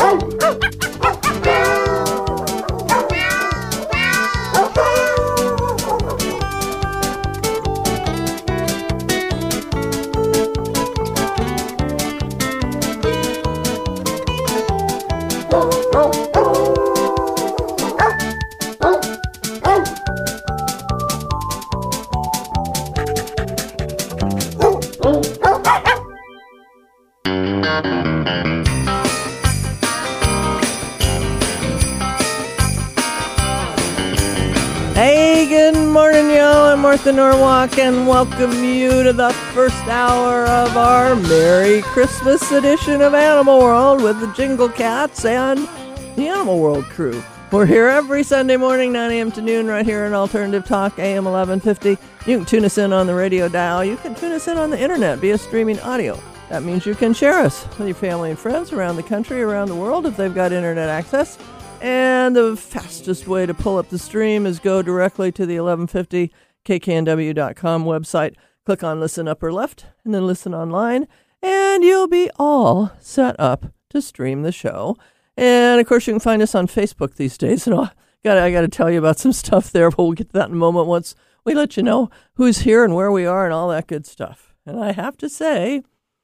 Hey, good morning, y'all. I'm Martha Norwalk, and welcome you to the first hour of our Merry Christmas edition of Animal World with the Jingle Cats and the Animal World crew. We're here every Sunday morning, 9 a.m. to noon, right here in Alternative Talk, AM 1150. You can tune us in on the radio dial. You can tune us in on the internet via streaming audio. That means you can share us with your family and friends around the country, around the world, if they've got internet access. And the fastest way to pull up the stream is go directly to the 1150kknw.com website. Click on Listen Upper Left and then Listen Online, and you'll be all set up to stream the show. And, of course, you can find us on Facebook these days. And I got to tell you about some stuff there, but we'll get to that in a moment once we let you know who's here and where we are and all that good stuff. And I have to say,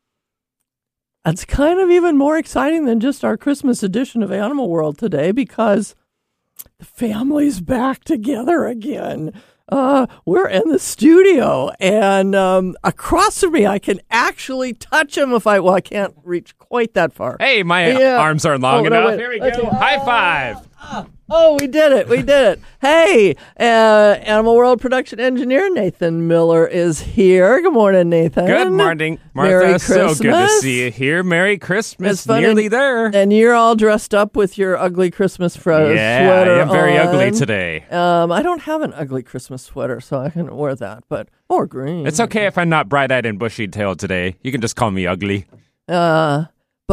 it's kind of even more exciting than just our Christmas edition of Animal World today, because the family's back together again. We're in the studio, and across from me, I can actually touch him if I can't reach quite that far. Hey, my arms aren't long enough. Here we go. High five. Oh, we did it. Hey, Animal World production engineer Nathan Miller is here. Good morning, Nathan. Good morning, Martha. Merry Christmas. So good to see you here. Merry Christmas. Nearly there. And you're all dressed up with your ugly Christmas sweater. Yeah, I am very ugly today. I don't have an ugly Christmas sweater, so I can wear that, or green. It's okay if I'm not bright-eyed and bushy-tailed today. You can just call me ugly. And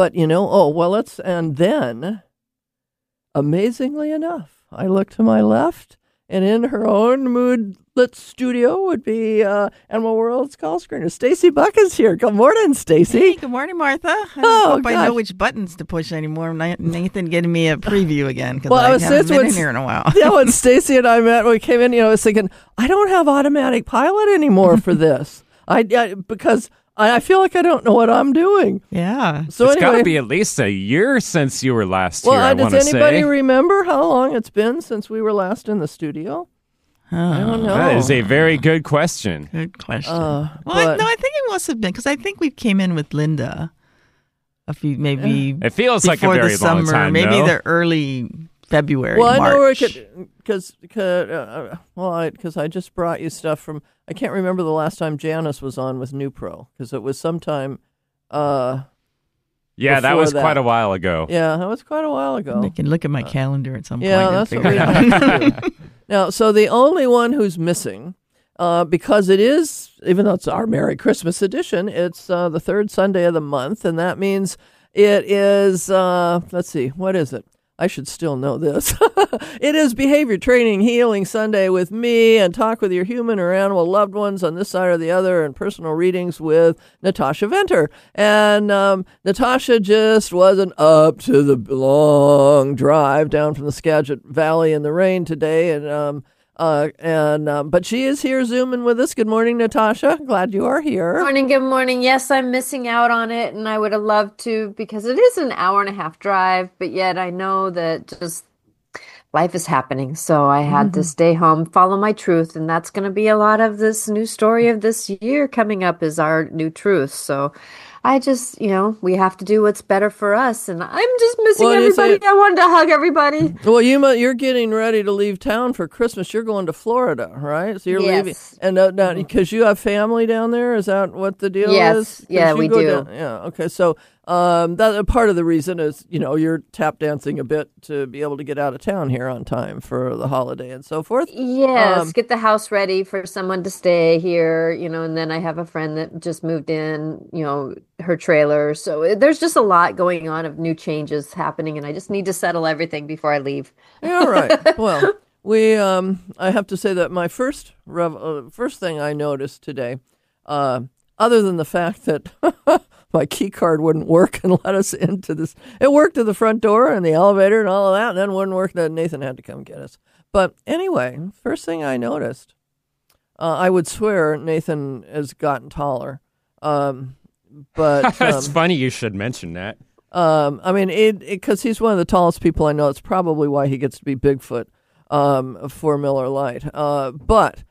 then, amazingly enough, I look to my left, and in her own mood-lit studio would be Animal World's call screener. Stacy Buck is here. Good morning, Stacy. Hey, good morning, Martha. I hope I know which buttons to push anymore. Nathan getting me a preview again, because I haven't been in here in a while. Yeah, when Stacy and I met, when we came in, I was thinking, I don't have automatic pilot anymore for this. Because I feel like I don't know what I'm doing. Yeah. So it's got to be at least a year since you were last here, I want to say. Does anybody remember how long it's been since we were last in the studio? I don't know. That is a very good question. Good question. I think it must have been, because I think we came in with Linda a few, maybe it feels like a very long time, maybe though. the early February, March. I know because I just brought you stuff from. I can't remember the last time Janice was on with New Pro, because it was sometime. That was quite a while ago. Yeah, that was quite a while ago. I can look at my calendar at some point. Yeah, that's what we have to do. Now, so the only one who's missing, because it is, even though it's our Merry Christmas edition, it's the third Sunday of the month, and that means it is. Let's see, what is it? I should still know this. It is Behavior Training Healing Sunday with me, and talk with your human or animal loved ones on this side or the other, and personal readings with Natasha Venter. And Natasha just wasn't up to the long drive down from the Skagit Valley in the rain today, but she is here Zooming with us. Good morning, Natasha. Glad you are here. Good morning. Yes, I'm missing out on it, and I would have loved to, because it is an hour and a half drive, but yet I know that just life is happening. So I had to stay home, follow my truth, and that's going to be a lot of this new story of this year coming up is our new truth. So I just, we have to do what's better for us, and I'm just missing everybody. I wanted to hug everybody. Well, you're getting ready to leave town for Christmas. You're going to Florida, right? So you're leaving, and now because you have family down there. Is that what the deal is? Yes, yeah, we do. Yeah, okay. So that part of the reason is you're tap dancing a bit to be able to get out of town here on time for the holiday and so forth. Yes, get the house ready for someone to stay here. And then I have a friend that just moved in. Her trailer. So there's just a lot going on of new changes happening, and I just need to settle everything before I leave. All right. Well, I have to say that my first thing I noticed today, other than the fact that my key card wouldn't work and let us into this. It worked to the front door and the elevator and all of that, and then wouldn't work. Then Nathan had to come get us. But anyway, first thing I noticed, I would swear Nathan has gotten taller. But it's funny you should mention that. I mean, because he's one of the tallest people I know. It's probably why he gets to be Bigfoot for Miller Lite. But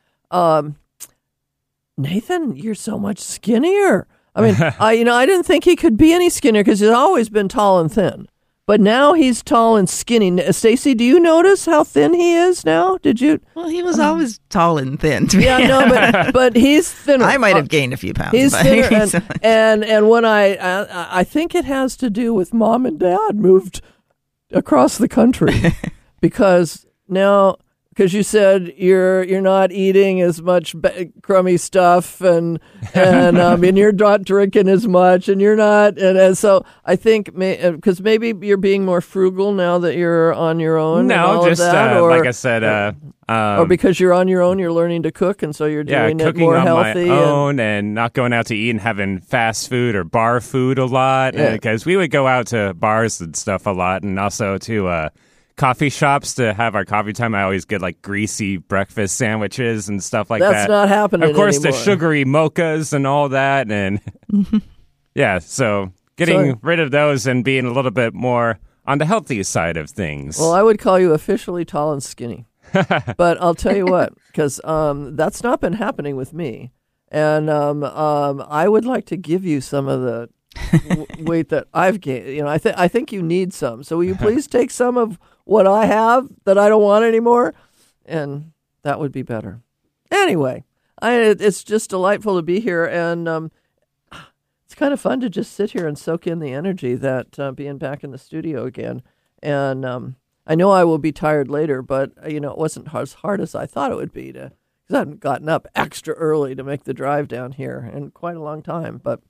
Nathan, you're so much skinnier. I mean, I didn't think he could be any skinnier because he's always been tall and thin. But now he's tall and skinny. Stacy, do you notice how thin he is now? Did you? Well, he was always tall and thin. Yeah, no, but he's thinner. I might have gained a few pounds. He's thinner, and when I think it has to do with Mom and Dad moved across the country because now. Because you said you're not eating as much crummy stuff and you're not drinking as much and you're not and so I think because maybe you're being more frugal now that you're on your own. No, just or, like I said, or because you're on your own, you're learning to cook and so you're doing it more healthy. Cooking on my own and not going out to eat and having fast food or bar food a lot. Because we would go out to bars and stuff a lot, and also to coffee shops to have our coffee time. I always get like greasy breakfast sandwiches and stuff like that. That's not happening Of course, anymore. The sugary mochas and all that. And so getting rid of those and being a little bit more on the healthy side of things. Well, I would call you officially tall and skinny. But I'll tell you what, because that's not been happening with me. And I would like to give you some of the weight that I've gained. I think you need some. So will you please take some of what I have that I don't want anymore? And that would be better. Anyway, it's just delightful to be here. And it's kind of fun to just sit here and soak in the energy that being back in the studio again. And I know I will be tired later, but, it wasn't as hard as I thought it would be because I haven't gotten up extra early to make the drive down here in quite a long time. But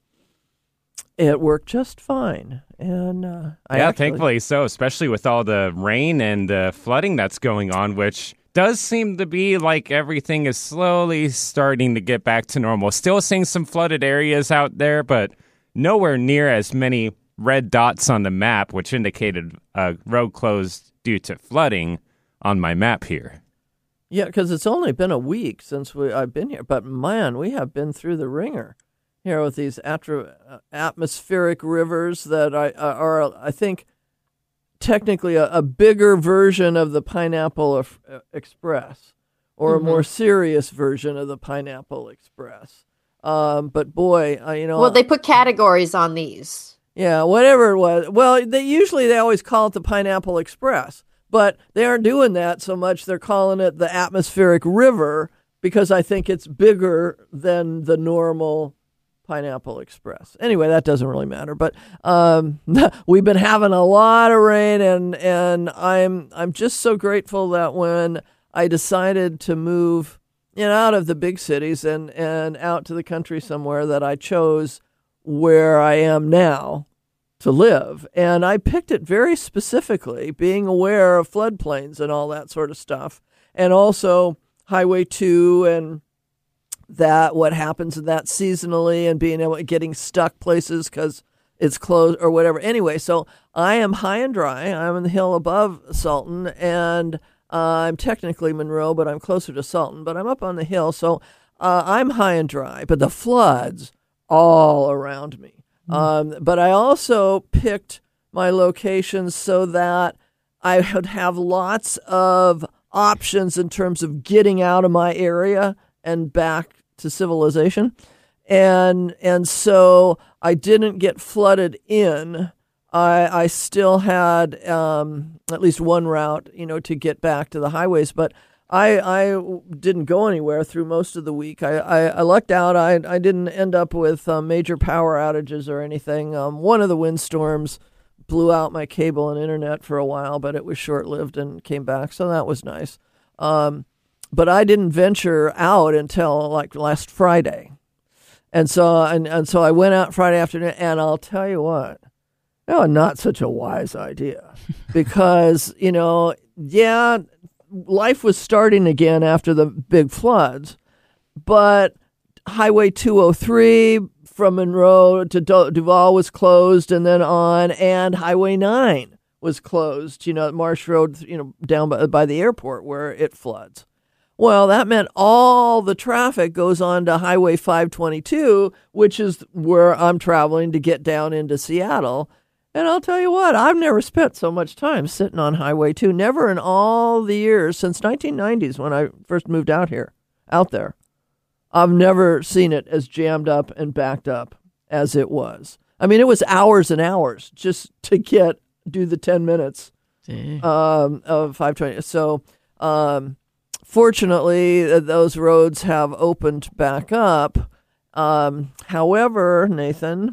it worked just fine. And thankfully so, especially with all the rain and the flooding that's going on, which does seem to be like everything is slowly starting to get back to normal. Still seeing some flooded areas out there, but nowhere near as many red dots on the map, which indicated a road closed due to flooding on my map here. Yeah, because it's only been a week since I've been here. But, man, we have been through the ringer here with these atmospheric rivers that are, I think, technically a bigger version of the Pineapple Express or a more serious version of the Pineapple Express. But, boy, Well, they put categories on these. Yeah, whatever it was. Well, they always call it the Pineapple Express, but they aren't doing that so much. They're calling it the Atmospheric River because I think it's bigger than the normal Pineapple Express. Anyway, that doesn't really matter. But we've been having a lot of rain, and I'm just so grateful that when I decided to move out of the big cities and out to the country somewhere, that I chose where I am now to live. And I picked it very specifically, being aware of floodplains and all that sort of stuff, and also Highway 2 and that what happens in that seasonally and getting stuck places because it's closed or whatever. Anyway, so I am high and dry. I'm in the hill above Sultan, and I'm technically Monroe, but I'm closer to Sultan, but I'm up on the hill. So I'm high and dry, but the floods all around me. But I also picked my locations so that I would have lots of options in terms of getting out of my area and back to civilization. And so I didn't get flooded in. I still had at least one route, to get back to the highways, but I didn't go anywhere through most of the week. I lucked out. I didn't end up with major power outages or anything. One of the windstorms blew out my cable and internet for a while, but it was short-lived and came back, so that was nice. But I didn't venture out until like last Friday. And so I went out Friday afternoon, and I'll tell you what, not such a wise idea because, life was starting again after the big floods, but Highway 203, from Monroe to Duval was closed, and then on, and Highway 9 was closed, Marsh Road, down by the airport where it floods. Well, that meant all the traffic goes on to Highway 522, which is where I'm traveling to get down into Seattle. And I'll tell you what, I've never spent so much time sitting on Highway 2. Never in all the years since 1990s when I first moved out there. I've never seen it as jammed up and backed up as it was. I mean, it was hours and hours just to do the 10 minutes of 520. So, fortunately, those roads have opened back up. However, Nathan,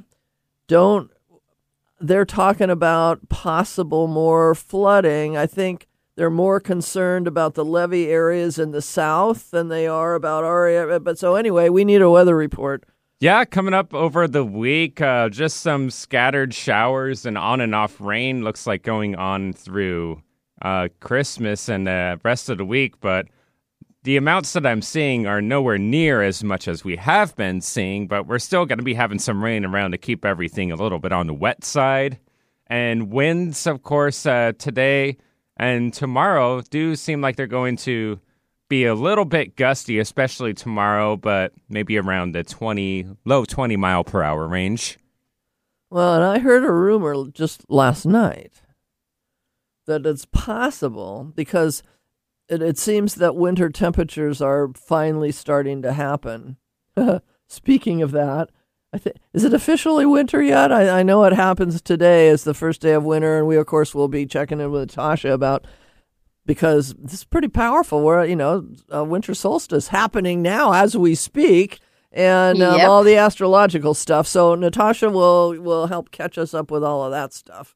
they're talking about possible more flooding. I think they're more concerned about the levee areas in the south than they are about our area. But so anyway, we need a weather report. Yeah, coming up over the week, just some scattered showers and on and off rain looks like going on through Christmas and the rest of the week. But the amounts that I'm seeing are nowhere near as much as we have been seeing, but we're still going to be having some rain around to keep everything a little bit on the wet side. And winds, of course, today and tomorrow do seem like they're going to be a little bit gusty, especially tomorrow, but maybe around the low 20 mile per hour range. Well, and I heard a rumor just last night that it's possible because it seems that winter temperatures are finally starting to happen. Speaking of that, is it officially winter yet? I know it happens today as the first day of winter, and we, of course, will be checking in with Tasha about, because this is pretty powerful. We're, winter solstice happening now as we speak, and all the astrological stuff. So Natasha will help catch us up with all of that stuff.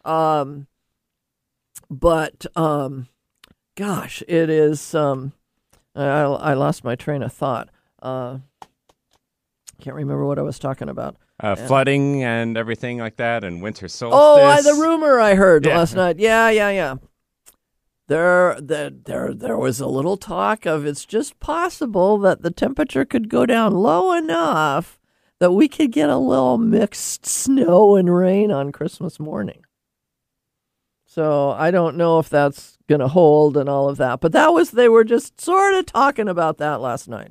Gosh, it is. I lost my train of thought. Can't remember what I was talking about. Flooding and everything like that, and winter solstice. Oh, the rumor I heard last night. Yeah. There was a little talk of it's just possible that the temperature could go down low enough that we could get a little mixed snow and rain on Christmas morning. So I don't know if that's going to hold and all of that, but they were just sort of talking about that last night.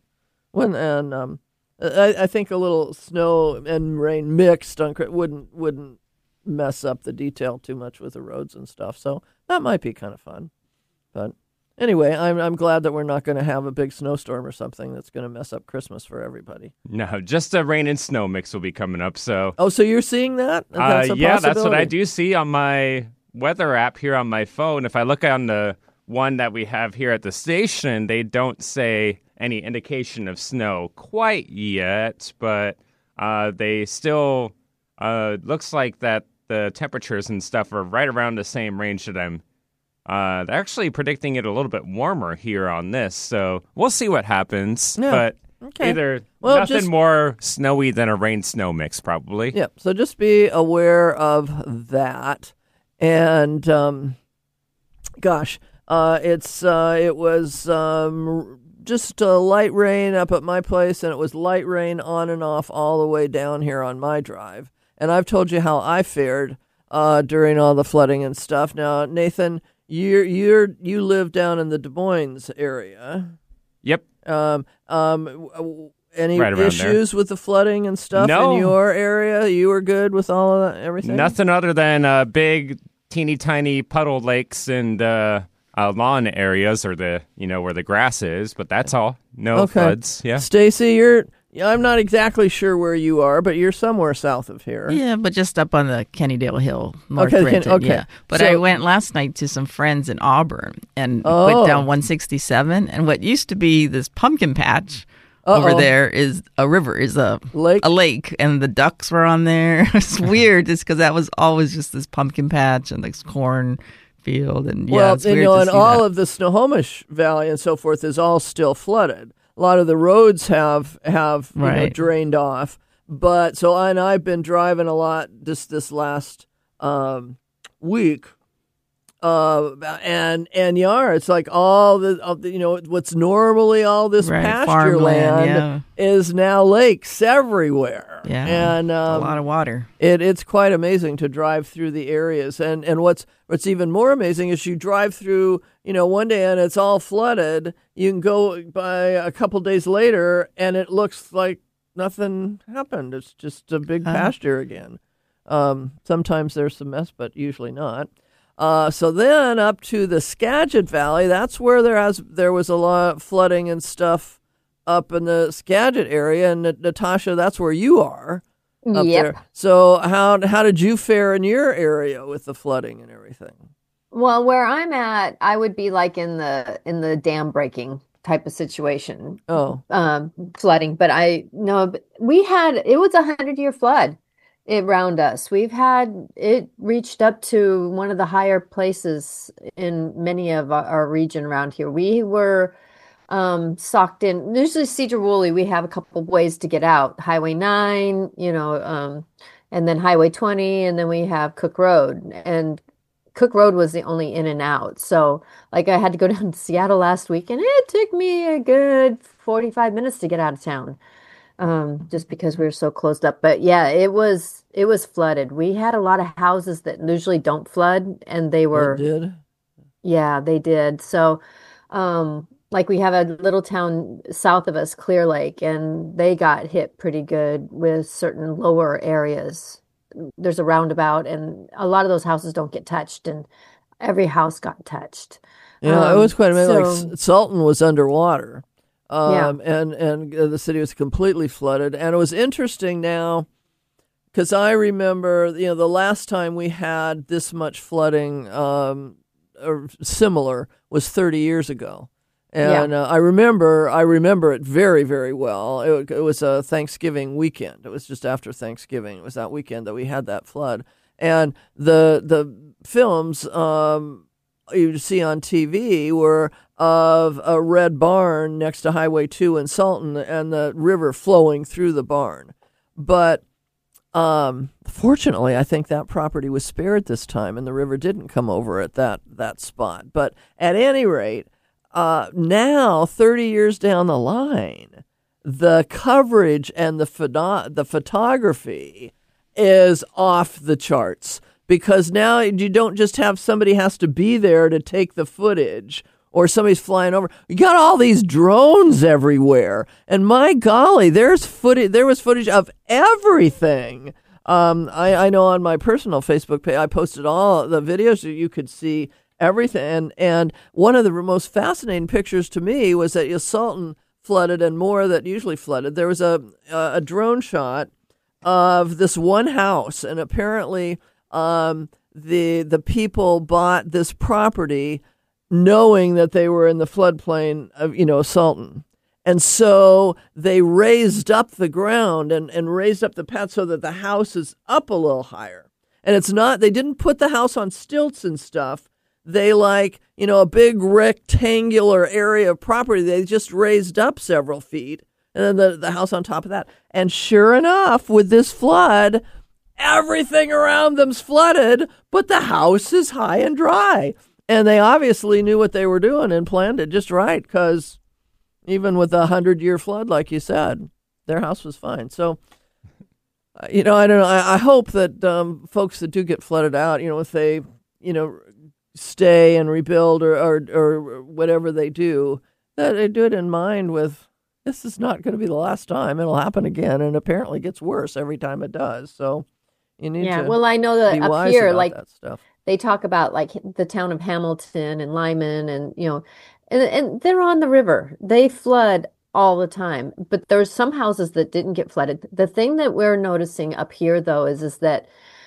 I think a little snow and rain mixed wouldn't mess up the detail too much with the roads and stuff. So that might be kind of fun. But anyway, I'm glad that we're not going to have a big snowstorm or something that's going to mess up Christmas for everybody. No, just a rain and snow mix will be coming up. So so you're seeing that? That's that's what I do see on my weather app here on my phone. If I look on the one that we have here at the station, they don't say any indication of snow quite yet, but they still looks like that the temperatures and stuff are right around the same range that I'm they're actually predicting it a little bit warmer here on this, so we'll see what happens. Yeah. But either nothing more snowy than a rain-snow mix, probably. Yeah, so just be aware of that. And it was just light rain up at my place, and it was light rain on and off all the way down here on my drive. And I've told you how I fared during all the flooding and stuff. Now, Nathan, you live down in the Des Moines area. Yep. Any right issues with the flooding and stuff in your area? You were good with all of that, everything? Nothing other than big, teeny tiny puddle lakes and lawn areas, or where the grass is, but that's all. No floods. Yeah. Stacy, I'm not exactly sure where you are, but you're somewhere south of here. Yeah, but just up on the Kennydale Hill, North Renton. Okay. Yeah. But I went last night to some friends in Auburn and went down 167, and what used to be this pumpkin patch over there is a river, is a lake, and the ducks were on there. It's weird, just because that was always just this pumpkin patch and this corn field, and it's weird to see all of the Snohomish Valley and so forth is all still flooded. A lot of the roads have drained off, but I've been driving a lot just this last week, and it's like all the what's normally all this pasture land is now lakes everywhere. Yeah, and a lot of water. It's quite amazing to drive through the areas. And what's even more amazing is you drive through, one day and it's all flooded. You can go by a couple days later and it looks like nothing happened. It's just a big pasture again. Sometimes there's some mess, but usually not. So then up to the Skagit Valley, that's where there was a lot of flooding and stuff up in the Skagit area. And Natasha, that's where you are up there. So how did you fare in your area with the flooding and everything? Well, where I'm at, I would be like in the dam breaking type of situation. Flooding. But it was 100-year flood around us. It reached up to one of the higher places in many of our region around here. We were socked in. Usually Cedar-Woolley, we have a couple of ways to get out. Highway 9, and then Highway 20, and then we have Cook Road. And Cook Road was the only in and out. So like I had to go down to Seattle last week, and it took me a good 45 minutes to get out of town. Just because we were so closed up. But yeah, it was flooded. We had a lot of houses that usually don't flood, and they were. It did? Yeah, they did. So, like we have a little town south of us, Clear Lake, and they got hit pretty good with certain lower areas. There's a roundabout, and a lot of those houses don't get touched, and every house got touched. Yeah, it was quite amazing. Like Sultan was underwater. And the city was completely flooded. And it was interesting now because I remember, the last time we had this much flooding or similar was 30 years ago. And I remember it very, very well. It was a Thanksgiving weekend. It was just after Thanksgiving. It was that weekend that we had that flood. And the films you see on TV were of a red barn next to Highway 2 in Sultan and the river flowing through the barn. But fortunately, I think that property was spared this time and the river didn't come over at that spot. But at any rate, now, 30 years down the line, the coverage and the photography is off the charts. Because now you don't just have somebody has to be there to take the footage or somebody's flying over. You got all these drones everywhere. And my golly, there was footage of everything. I know on my personal Facebook page, I posted all the videos so you could see everything. And one of the most fascinating pictures to me was that Sultan flooded and more that usually flooded. There was a drone shot of this one house, and apparently the people bought this property knowing that they were in the floodplain of, Sultan. And so they raised up the ground and raised up the path so that the house is up a little higher. And they didn't put the house on stilts and stuff. They a big rectangular area of property. They just raised up several feet and then the house on top of that. And sure enough, with this flood, everything around them's flooded, but the house is high and dry. And they obviously knew what they were doing and planned it just right, because even with a 100-year flood, like you said, their house was fine. So, I don't know. I hope that folks that do get flooded out, if they, stay and rebuild or whatever they do, that they do it in mind with, this is not going to be the last time. It'll happen again, and apparently it gets worse every time it does. So, you need to well, I know that up here, that stuff. They talk about like the town of Hamilton and Lyman, and and they're on the river. They flood all the time, but there's some houses that didn't get flooded. The thing that we're noticing up here, though, is that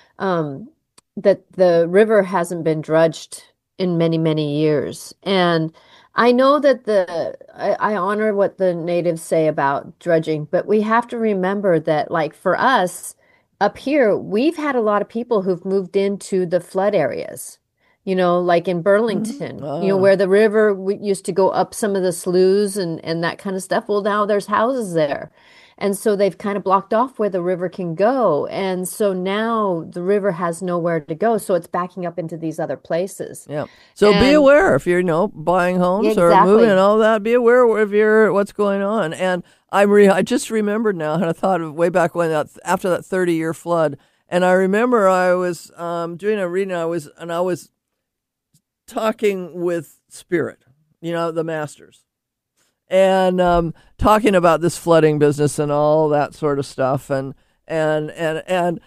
that the river hasn't been dredged in many, many years, and I know that I honor what the natives say about dredging, but we have to remember that, like for us. Up here, we've had a lot of people who've moved into the flood areas, like in Burlington, where the river used to go up some of the sloughs and that kind of stuff. Well, now there's houses there. And so they've kind of blocked off where the river can go. And so now the river has nowhere to go. So it's backing up into these other places. Yeah. So be aware if you're, buying homes or moving and all that. Be aware of what's going on. And I just remembered now, and I thought of way back when, after that 30-year flood. And I remember I was doing a reading. I was talking with Spirit, the masters, and talking about this flooding business and all that sort of stuff. And the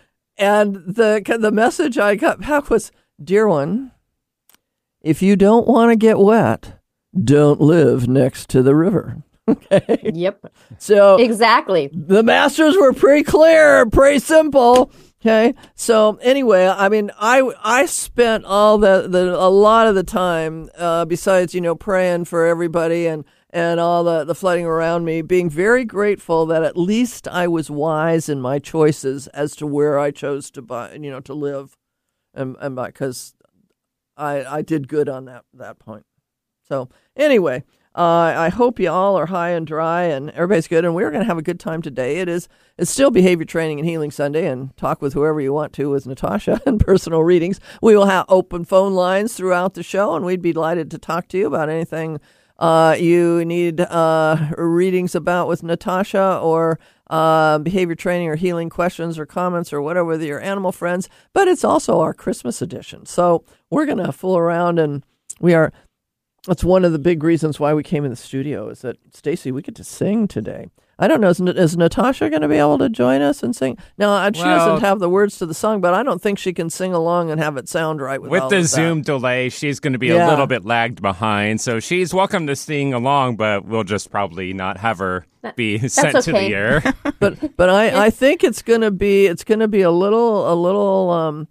message I got back was, dear one, if you don't want to get wet, don't live next to the river. Okay. Yep. So exactly. The masters were pretty clear, pretty simple. Okay. So anyway, I spent a lot of the time, besides, praying for everybody and all the flooding around me, being very grateful that at least I was wise in my choices as to where I chose to to live, and because I did good on that point. So anyway, I hope you all are high and dry and everybody's good. And we're going to have a good time today. It's still Behavior Training and Healing Sunday, and talk with whoever you want to with Natasha and personal readings. We will have open phone lines throughout the show, and we'd be delighted to talk to you about anything you need readings about with Natasha, or behavior training or healing questions or comments or whatever with your animal friends. But it's also our Christmas edition. So we're going to fool around, and that's one of the big reasons why we came in the studio, is that, Stacy, we get to sing today. I don't know, is Natasha going to be able to join us and sing? No, she doesn't have the words to the song, but I don't think she can sing along and have it sound right. With the Zoom delay, she's going to be a little bit lagged behind, so she's welcome to sing along, but we'll just probably not have her be sent to the air. But I think it's going to be a little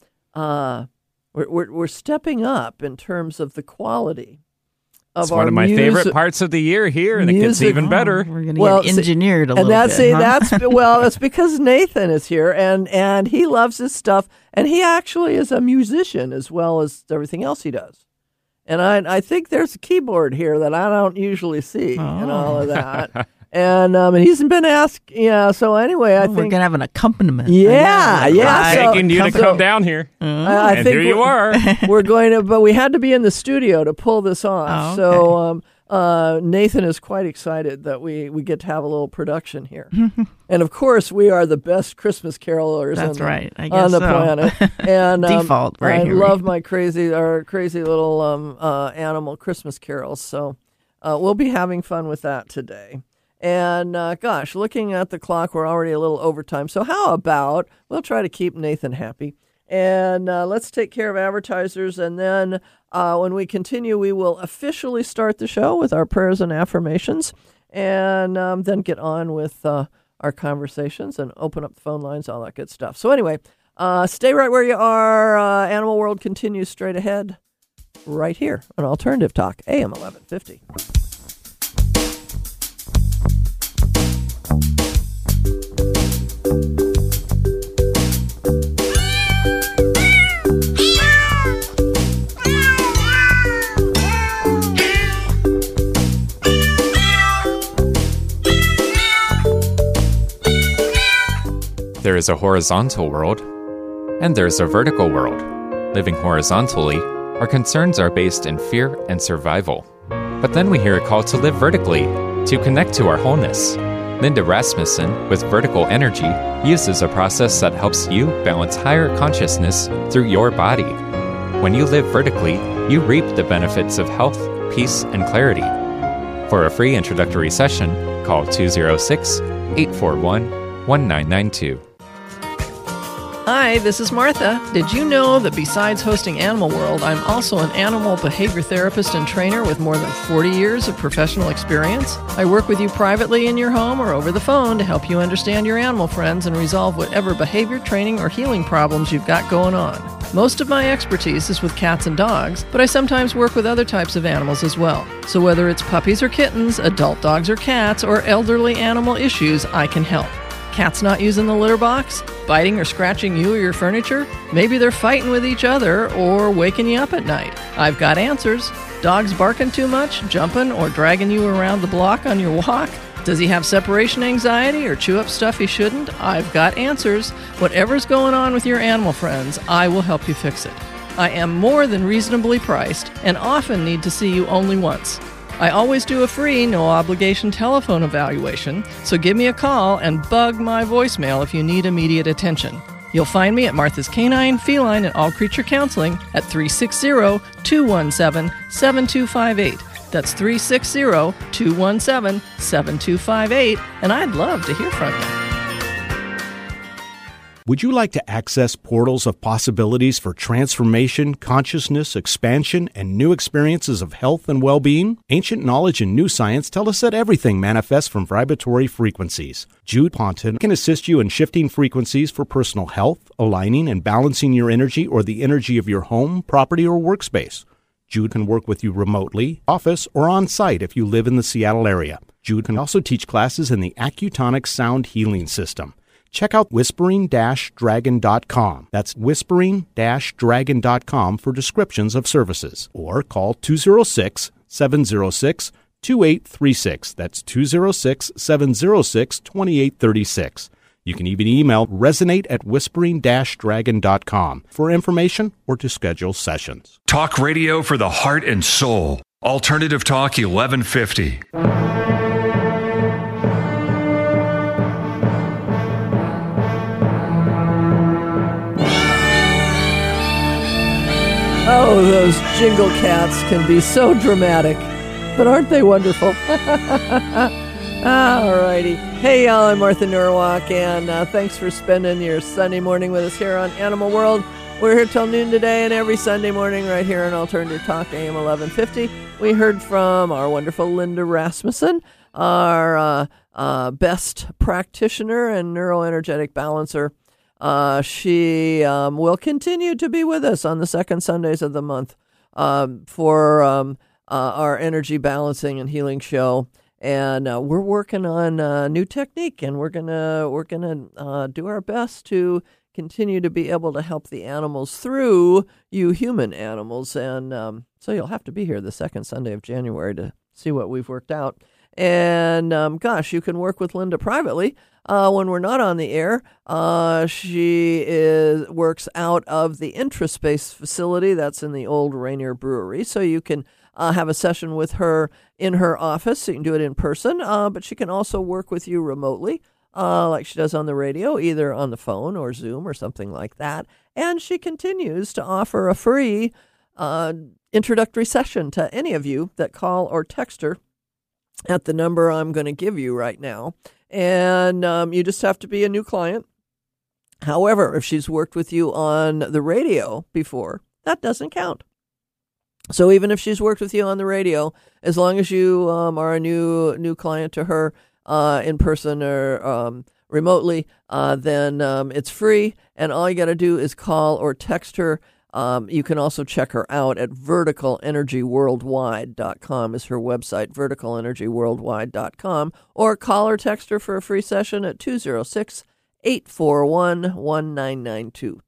we're stepping up in terms of the quality. It's one of my favorite parts of the year here, and it gets even better. We're going to get engineered a little bit. That's because Nathan is here, and he loves his stuff, and he actually is a musician as well as everything else he does. And I think there's a keyboard here that I don't usually see and all of that. And he's been asked, so anyway, I think we're going to have an accompaniment. Yeah. Begging you to come down here. I think here you are. We're going to, but we had to be in the studio to pull this off. Okay. So Nathan is quite excited that we get to have a little production here. And of course, we are the best Christmas carolers on the planet. And default, right? I love my crazy little animal Christmas carols. So we'll be having fun with that today. And looking at the clock, we're already a little over time. So how about we'll try to keep Nathan happy. And let's take care of advertisers. And then when we continue, we will officially start the show with our prayers and affirmations, and then get on with our conversations and open up the phone lines, all that good stuff. So anyway, stay right where you are. Animal World continues straight ahead right here on Alternative Talk, AM 1150. There is a horizontal world, and there's a vertical world. Living horizontally, our concerns are based in fear and survival. But then we hear a call to live vertically, to connect to our wholeness. Linda Rasmussen, with Vertical Energy, uses a process that helps you balance higher consciousness through your body. When you live vertically, you reap the benefits of health, peace, and clarity. For a free introductory session, call 206-841-1992. Hi, this is Martha. Did you know that besides hosting Animal World, I'm also an animal behavior therapist and trainer with more than 40 years of professional experience? I work with you privately in your home or over the phone to help you understand your animal friends and resolve whatever behavior training or healing problems you've got going on. Most of my expertise is with cats and dogs, but I sometimes work with other types of animals as well. So whether it's puppies or kittens, adult dogs or cats, or elderly animal issues, I can help. Cats not using the litter box? Biting or scratching you or your furniture? Maybe they're fighting with each other or waking you up at night. I've got answers. Dogs barking too much, jumping, or dragging you around the block on your walk? Does he have separation anxiety or chew up stuff he shouldn't? I've got answers. Whatever's going on with your animal friends, I will help you fix it. I am more than reasonably priced and often need to see you only once. I always do a free, no-obligation telephone evaluation, so give me a call and bug my voicemail if you need immediate attention. You'll find me at Martha's Canine, Feline, and All Creature Counseling at 360-217-7258. That's 360-217-7258, and I'd love to hear from you. Would you like to access portals of possibilities for transformation, consciousness, expansion, and new experiences of health and well-being? Ancient knowledge and new science tell us that everything manifests from vibratory frequencies. Jude Ponton can assist you in shifting frequencies for personal health, aligning and balancing your energy or the energy of your home, property, or workspace. Jude can work with you remotely, office, or on-site if you live in the Seattle area. Jude can also teach classes in the Accutonic Sound Healing System. Check out whispering-dragon.com. That's whispering-dragon.com for descriptions of services. Or call 206-706-2836. That's 206-706-2836. You can even email resonate@whispering-dragon.com for information or to schedule sessions. Talk radio for the heart and soul. Alternative Talk 1150. Oh, those jingle cats can be so dramatic, but aren't they wonderful? All righty. Hey, y'all, I'm Martha Norwalk, and thanks for spending your Sunday morning with us here on Animal World. We're here till noon today, and every Sunday morning right here on Alternative Talk AM 1150. We heard from our wonderful Linda Rasmussen, our best practitioner and neuroenergetic balancer. She will continue to be with us on the second Sundays of the month for our energy balancing and healing show. And we're working on a new technique, and we're gonna do our best to continue to be able to help the animals through you human animals. And so you'll have to be here the second Sunday of January to see what we've worked out. And gosh, you can work with Linda privately when we're not on the air. She works out of the Intraspace facility that's in the old Rainier Brewery, so you can have a session with her in her office. So you can do it in person, but she can also work with you remotely, like she does on the radio, either on the phone or Zoom or something like that. And she continues to offer a free introductory session to any of you that call or text her at the number I'm going to give you right now. And you just have to be a new client. However, if she's worked with you on the radio before, that doesn't count. So even if she's worked with you on the radio, as long as you are a new client to her in person or remotely, then it's free. And all you got to do is call or text her. You can also check her out at verticalenergyworldwide.com is her website, verticalenergyworldwide.com, or call or text her for a free session at 206-841-1992,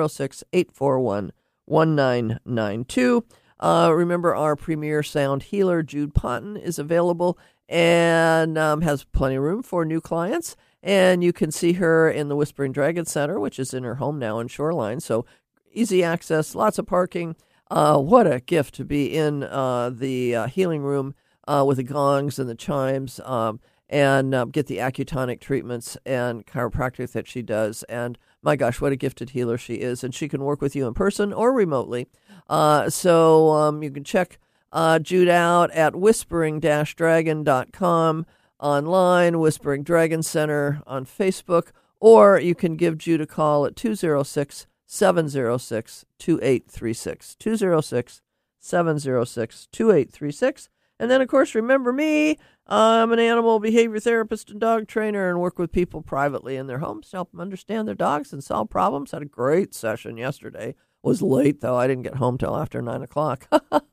206-841-1992. Remember, our premier sound healer, Jude Ponton, is available and has plenty of room for new clients. And you can see her in the Whispering Dragon Center, which is in her home now in Shoreline. So easy access, lots of parking. What a gift to be in the healing room with the gongs and the chimes and get the accutonic treatments and chiropractic that she does. And my gosh, what a gifted healer she is. And she can work with you in person or remotely. So you can check Jude out at whispering-dragon.com, online, Whispering Dragon Center on Facebook, or you can give Jude a call at 206-706-2836, 206-706-2836. And then, of course, remember me. I'm an animal behavior therapist and dog trainer and work with people privately in their homes to help them understand their dogs and solve problems. Had a great session yesterday. Was late, though. I didn't get home till after 9 o'clock.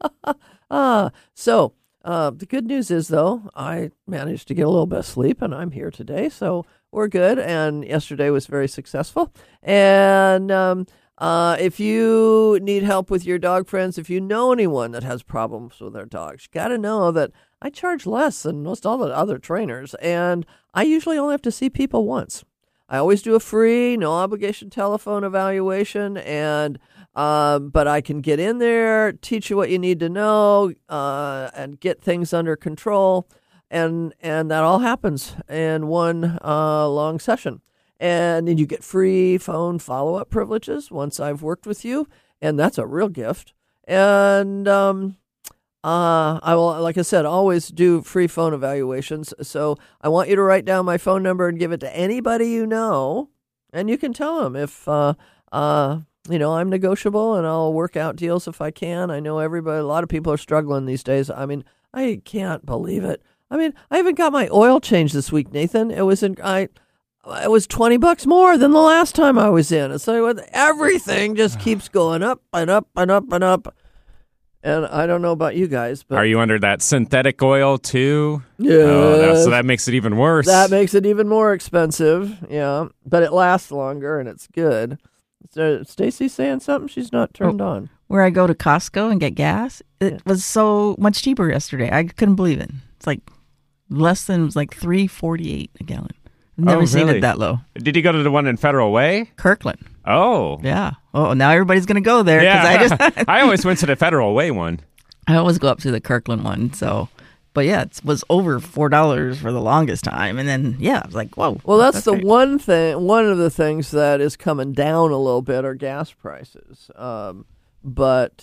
So the good news is, though, I managed to get a little bit of sleep, and I'm here today. So we're good. And yesterday was very successful. And If you need help with your dog friends, if you know anyone that has problems with their dogs, you got to know that I charge less than most all the other trainers, and I usually only have to see people once. I always do a free, no obligation telephone evaluation, and but I can get in there, teach you what you need to know, and get things under control, and that all happens in one long session. And then you get free phone follow-up privileges once I've worked with you, and that's a real gift. And I will, like I said, always do free phone evaluations. So I want you to write down my phone number and give it to anybody you know, and you can tell them if I'm negotiable and I'll work out deals if I can. I know a lot of people are struggling these days. I mean, I can't believe it. I mean, I even got my oil changed this week, Nathan. It was $20 more than the last time I was in. It's like everything just keeps going up and up and up and up. And I don't know about you guys, but are you under that synthetic oil too? Yeah. So that makes it even worse. That makes it even more expensive. Yeah, but it lasts longer and it's good. Stacy's saying something she's not turned on. Where I go to Costco and get gas, it was so much cheaper yesterday. I couldn't believe it. It's like less than, it was like $3.48 a gallon. I've never seen it that low. Did you go to the one in Federal Way? Kirkland. Oh. Yeah. Oh, now everybody's going to go there. Yeah. I always went to the Federal Way one. I always go up to the Kirkland one. So, but yeah, it was over $4 for the longest time. And then, I was like, whoa. Well, that's the great. One of the things that is coming down a little bit are gas prices. But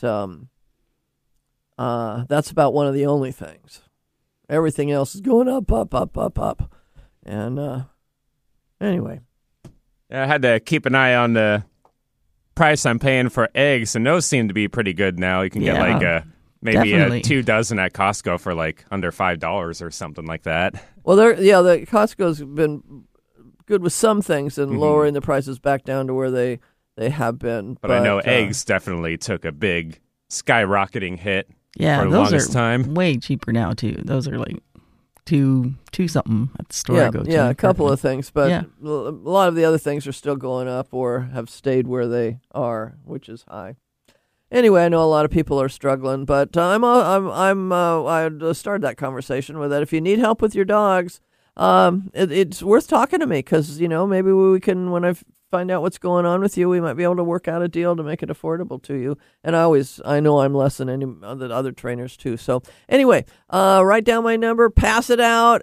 that's about one of the only things. Everything else is going up, up, up, up, up. And anyway. I had to keep an eye on the price I'm paying for eggs, and those seem to be pretty good now. You can get maybe 2 dozen at Costco for like under $5 or something like that. Well, the Costco's been good with some things and lowering the prices back down to where they have been. But I know eggs definitely took a big skyrocketing hit for the those longest are time. Way cheaper now too. Those are like two something at the store I go to. Yeah, a couple of things, but a lot of the other things are still going up or have stayed where they are, which is high. Anyway, I know a lot of people are struggling, but I started that conversation with that. If you need help with your dogs, it's worth talking to me because maybe we can, when I find out what's going on with you, we might be able to work out a deal to make it affordable to you. And I know I'm less than any of the other trainers too. So anyway, write down my number, pass it out,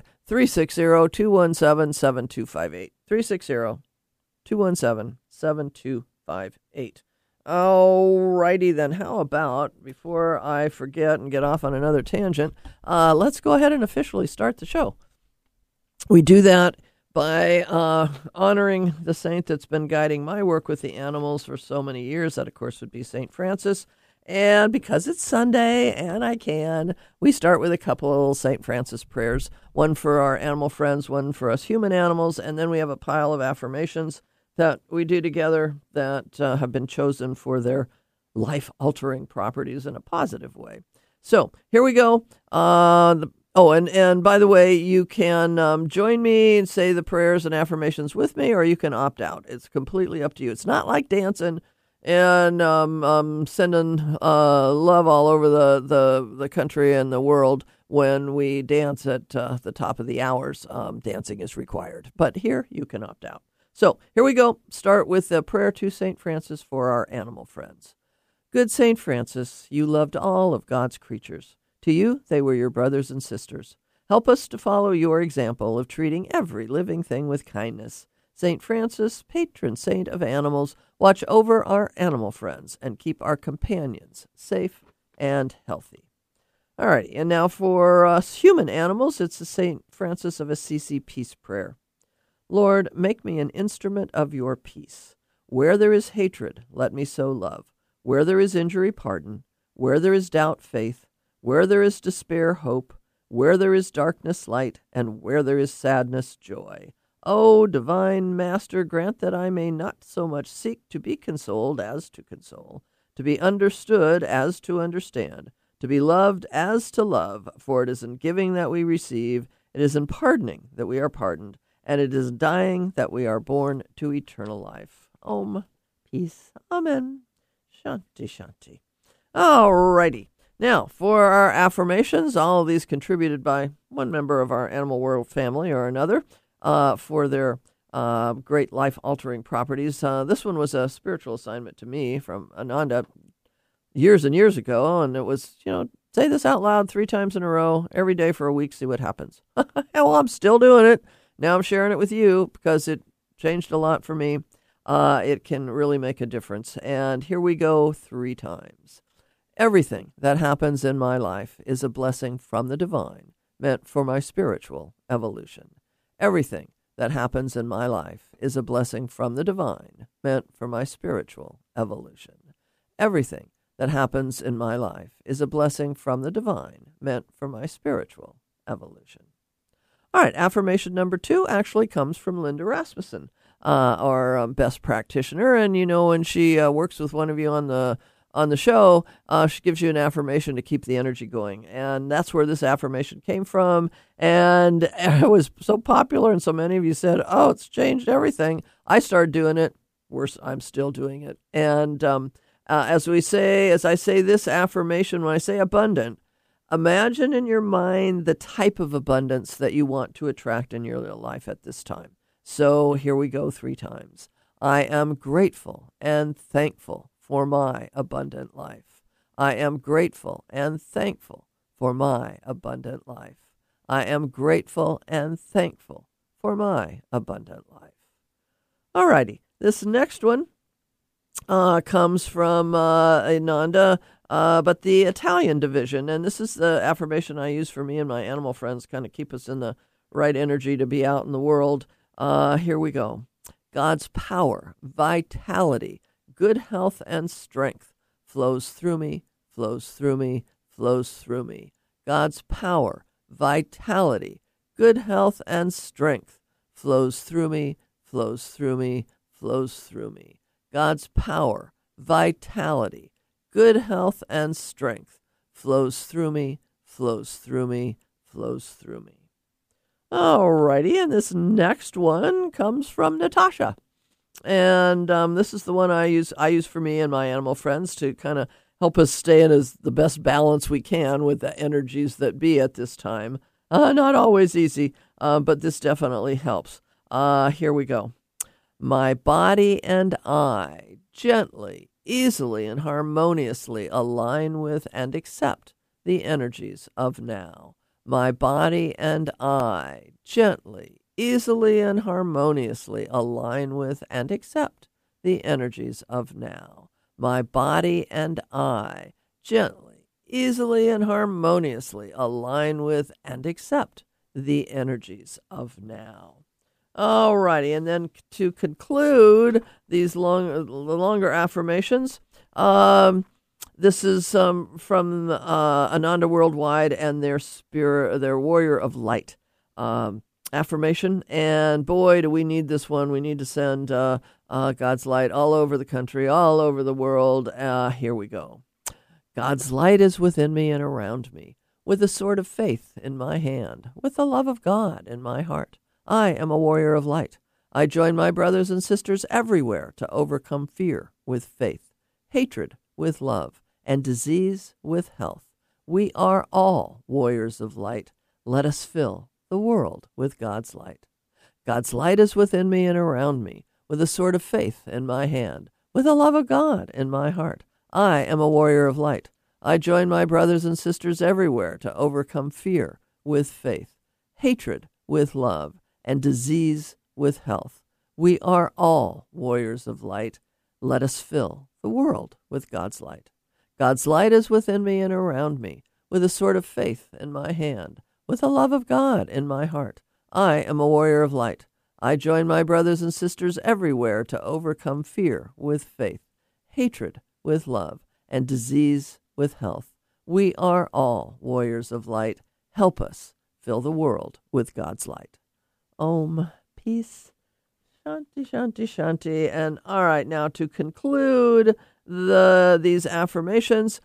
360-217-7258. 360-217-7258. Alrighty then. How about, before I forget and get off on another tangent, let's go ahead and officially start the show. We do that by honoring the saint that's been guiding my work with the animals for so many years. That, of course, would be St. Francis. And because it's Sunday and we start with a couple of St. Francis prayers, one for our animal friends, one for us human animals, and then we have a pile of affirmations that we do together that have been chosen for their life-altering properties in a positive way. So here we go. And by the way, you can join me and say the prayers and affirmations with me, or you can opt out. It's completely up to you. It's not like dancing and sending love all over the country and the world when we dance at the top of the hours. Dancing is required. But here, you can opt out. So here we go. Start with a prayer to St. Francis for our animal friends. Good St. Francis, you loved all of God's creatures. To you, they were your brothers and sisters. Help us to follow your example of treating every living thing with kindness. St. Francis, patron saint of animals, watch over our animal friends and keep our companions safe and healthy. All right, and now for us human animals, it's the St. Francis of Assisi peace prayer. Lord, make me an instrument of your peace. Where there is hatred, let me sow love. Where there is injury, pardon. Where there is doubt, faith. Where there is despair, hope. Where there is darkness, light. And where there is sadness, joy. O divine Master, grant that I may not so much seek to be consoled as to console, to be understood as to understand, to be loved as to love, for it is in giving that we receive, it is in pardoning that we are pardoned, and it is in dying that we are born to eternal life. Om, peace. Amen. Shanti, shanti. All righty. Now, for our affirmations, all of these contributed by one member of our Animal World family or another for their great life-altering properties. This one was a spiritual assignment to me from Ananda years and years ago, and it was, say this out loud 3 times in a row, every day for a week, see what happens. Well, I'm still doing it. Now I'm sharing it with you because it changed a lot for me. It can really make a difference. And here we go 3 times. Everything that happens in my life is a blessing from the divine, meant for my spiritual evolution. Everything that happens in my life is a blessing from the divine, meant for my spiritual evolution. Everything that happens in my life is a blessing from the divine, meant for my spiritual evolution. All right, affirmation number 2 actually comes from Linda Rasmussen, our best practitioner. And, when she works with one of you on the show, she gives you an affirmation to keep the energy going. And that's where this affirmation came from. And it was so popular, and so many of you said, oh, it's changed everything. I started doing it. Worse, I'm still doing it. And as I say this affirmation, when I say abundant, imagine in your mind the type of abundance that you want to attract in your life at this time. So here we go 3 times. I am grateful and thankful for my abundant life. I am grateful and thankful for my abundant life. I am grateful and thankful for my abundant life. All righty. This next one comes from Ananda, but the Italian division. And this is the affirmation I use for me and my animal friends, kind of keep us in the right energy to be out in the world. Here we go. God's power, vitality, good health, and strength flows through me, flows through me, flows through me. God's power, vitality, good health, and strength flows through me, flows through me, flows through me. God's power, vitality, good health, and strength flows through me, flows through me, flows through me. All righty, and this next one comes from Natasha. And this is the one I use for me and my animal friends to kind of help us stay in the best balance we can with the energies that be at this time. Not always easy, but this definitely helps. Here we go. My body and I gently, easily, and harmoniously align with and accept the energies of now. My body and I gently, easily, and harmoniously align with and accept the energies of now. My body and I gently, easily, and harmoniously align with and accept the energies of now. All righty, and then to conclude these longer affirmations, this is from Ananda Worldwide and their Warrior of Light affirmation. And boy, do we need this one. We need to send God's light all over the country, all over the world. Here we go. God's light is within me and around me, with the sword of faith in my hand, with the love of God in my heart. I am a warrior of light. I join my brothers and sisters everywhere to overcome fear with faith, hatred with love, and disease with health. We are all warriors of light. Let us fill the world with God's light. God's light is within me and around me, with the sword of faith in my hand, with the love of God in my heart. I am a warrior of light. I join my brothers and sisters everywhere to overcome fear with faith, hatred with love, and disease with health. We are all warriors of light. Let us fill the world with God's light. God's light is within me and around me, with a sword of faith in my hand, with the love of God in my heart. I am a warrior of light. I join my brothers and sisters everywhere to overcome fear with faith, hatred with love, and disease with health. We are all warriors of light. Help us fill the world with God's light. Om, peace, shanti, shanti, shanti. And all right, now to conclude these affirmations,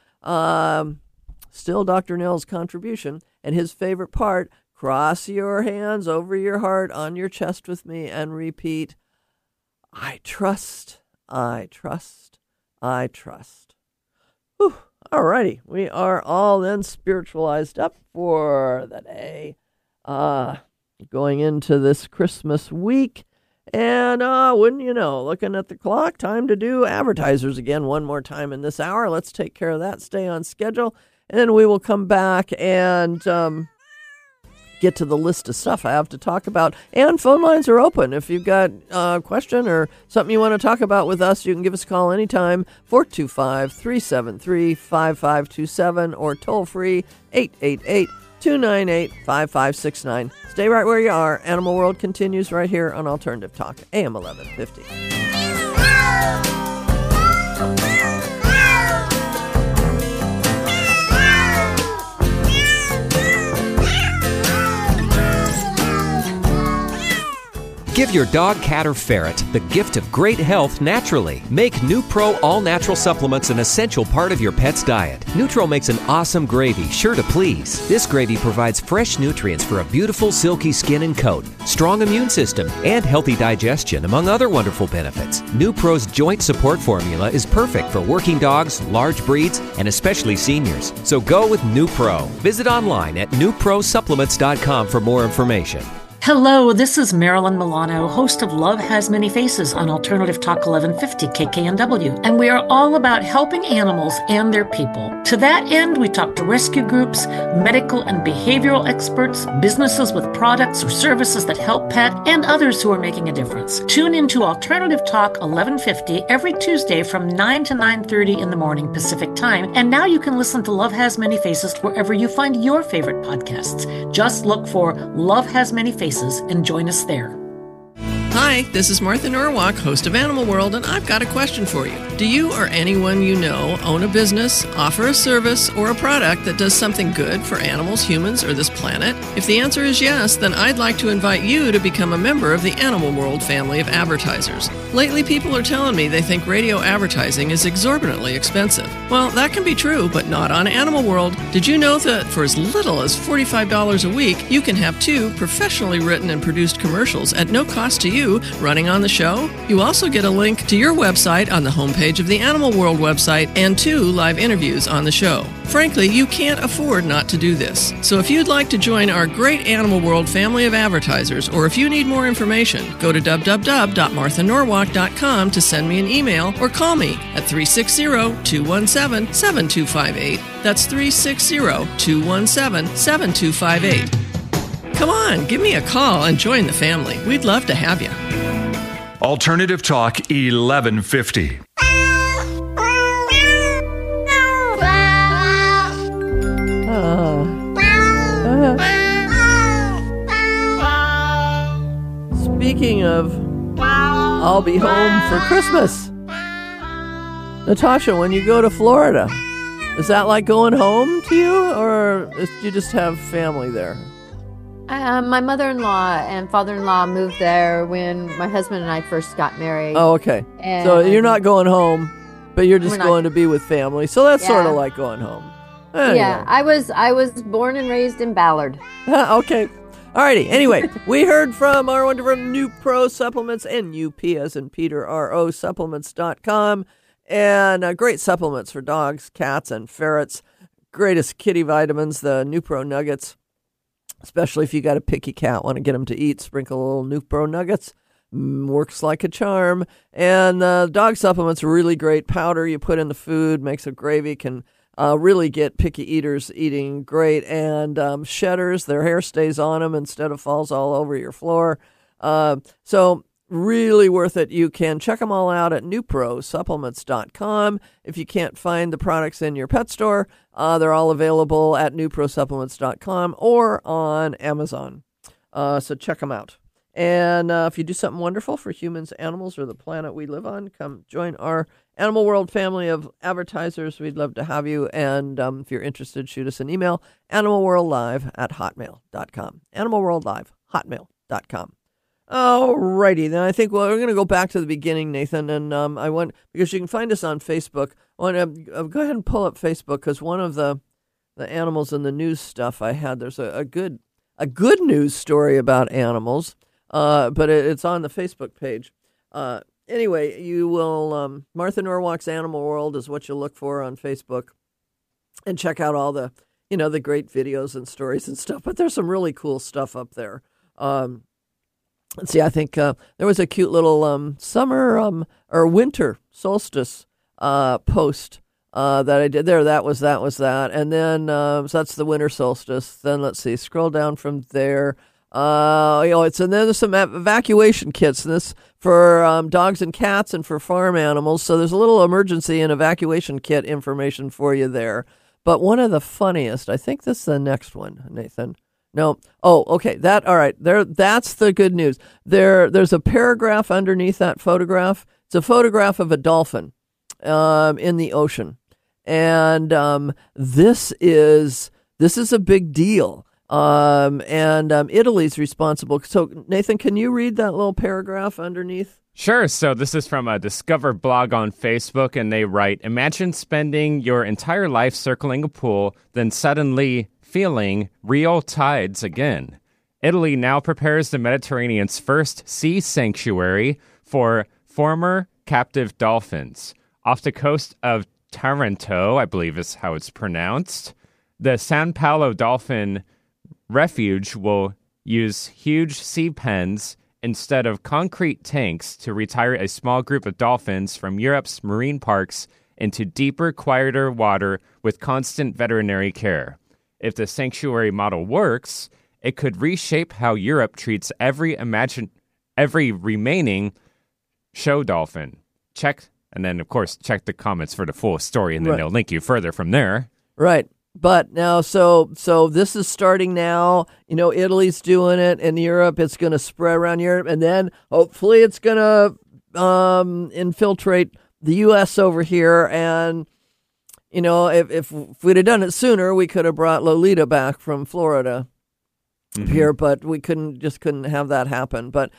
still Dr. Nell's contribution, and his favorite part, cross your hands over your heart on your chest with me and repeat, I trust, I trust. I trust. Whew. All righty. We are all then spiritualized up for the day. Going into this Christmas week. And wouldn't you know, looking at the clock, time to do advertisers again one more time in this hour. Let's take care of that. Stay on schedule. And then we will come back and get to the list of stuff I have to talk about. And phone lines are open. If you've got a question or something you want to talk about with us, you can give us a call anytime, 425-373-5527 or toll free 888-298-5569. Stay right where you are. Animal World continues right here on Alternative Talk, AM 1150. Give your dog, cat, or ferret the gift of great health naturally. Make NuPro all-natural supplements an essential part of your pet's diet. Nutro makes an awesome gravy, sure to please. This gravy provides fresh nutrients for a beautiful, silky skin and coat, strong immune system, and healthy digestion, among other wonderful benefits. NuPro's joint support formula is perfect for working dogs, large breeds, and especially seniors. So go with NuPro. Visit online at NuProSupplements.com for more information. Hello, this is Marilyn Milano, host of Love Has Many Faces on Alternative Talk 1150 KKNW, and we are all about helping animals and their people. To that end, we talk to rescue groups, medical and behavioral experts, businesses with products or services that help pet, and others who are making a difference. Tune into Alternative Talk 1150 every Tuesday from 9 to 9:30 in the morning Pacific Time, and now you can listen to Love Has Many Faces wherever you find your favorite podcasts. Just look for Love Has Many Faces and join us there. Hi, this is Martha Norwalk, host of Animal World, and I've got a question for you. Do you or anyone you know own a business, offer a service, or a product that does something good for animals, humans, or this planet? If the answer is yes, then I'd like to invite you to become a member of the Animal World family of advertisers. Lately, people are telling me they think radio advertising is exorbitantly expensive. Well, that can be true, but not on Animal World. Did you know that for as little as $45 a week, you can have 2 professionally written and produced commercials at no cost to you running on the show? You also get a link to your website on the homepage of the Animal World website and 2 live interviews on the show. Frankly, you can't afford not to do this. So if you'd like to join our great Animal World family of advertisers, or if you need more information, go to www.marthanorwalk.com to send me an email or call me at 360-217-7258. That's 360-217-7258. Come on, give me a call and join the family. We'd love to have you. Alternative Talk 1150. Speaking of, I'll be home for Christmas. Natasha, when you go to Florida, is that like going home to you, or do you just have family there? My mother-in-law and father-in-law moved there when my husband and I first got married. Oh, okay. And so you're not going home, but you're just going to be with family. So that's sort of like going home. Anyway. Yeah, I was born and raised in Ballard. Okay. Alrighty. Anyway, we heard from our wonderful NuPro Supplements, NUP as in Peter, RO supplements.com, and great supplements for dogs, cats, and ferrets. Greatest kitty vitamins, the NuPro Nuggets. Especially if you got a picky cat, want to get them to eat, sprinkle a little NuPro Nuggets. Works like a charm. And dog supplements are really great. Powder you put in the food, makes a gravy, can really get picky eaters eating great. And shedders, their hair stays on them instead of falls all over your floor. So really worth it. You can check them all out at NuProSupplements.com. If you can't find the products in your pet store, they're all available at NuProSupplements.com or on Amazon. So check them out. And if you do something wonderful for humans, animals, or the planet we live on, come join our Animal World family of advertisers. We'd love to have you. And if you're interested, shoot us an email, animalworldlive@hotmail.com. Animalworldlive@hotmail.com. All righty, then I think we're going to go back to the beginning, Nathan, and I want, because you can find us on Facebook. I want to go ahead and pull up Facebook, because one of the animals in the news stuff I had, there's a good news story about animals, but it's on the Facebook page. anyway, you will, Martha Norwalk's Animal World is what you look for on Facebook. And check out all the, the great videos and stories and stuff. But there's some really cool stuff up there. Let's see, I think there was a cute little summer or winter solstice post that I did there. That was that. And then, so that's the winter solstice. Then let's see, scroll down from there. And then there's some evacuation kits. And this for dogs and cats and for farm animals. So there's a little emergency and evacuation kit information for you there. But one of the funniest, I think this is the next one, Nathan. No. Oh, okay. All right. That's the good news. There's a paragraph underneath that photograph. It's a photograph of a dolphin in the ocean. And this is a big deal. Italy's responsible. So, Nathan, can you read that little paragraph underneath? Sure. So this is from a Discover blog on Facebook, and they write, imagine spending your entire life circling a pool, then suddenly feeling real tides again. Italy now prepares the Mediterranean's first sea sanctuary for former captive dolphins. Off the coast of Taranto, I believe is how it's pronounced, the San Paolo Dolphin Refuge will use huge sea pens instead of concrete tanks to retire a small group of dolphins from Europe's marine parks into deeper, quieter water with constant veterinary care. If the sanctuary model works, it could reshape how Europe treats every remaining show dolphin. Check, and then, of course, check the comments for the full story, and then they'll link you further from there. Right. But now, so this is starting now. Italy's doing it in Europe. It's going to spread around Europe, and then hopefully it's going to infiltrate the U.S. over here. And if we'd have done it sooner, we could have brought Lolita back from Florida here, but we couldn't have that happen. But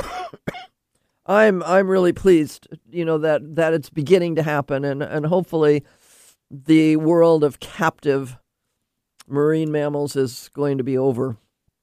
I'm really pleased, that it's beginning to happen, and hopefully the world of captive marine mammals is going to be over.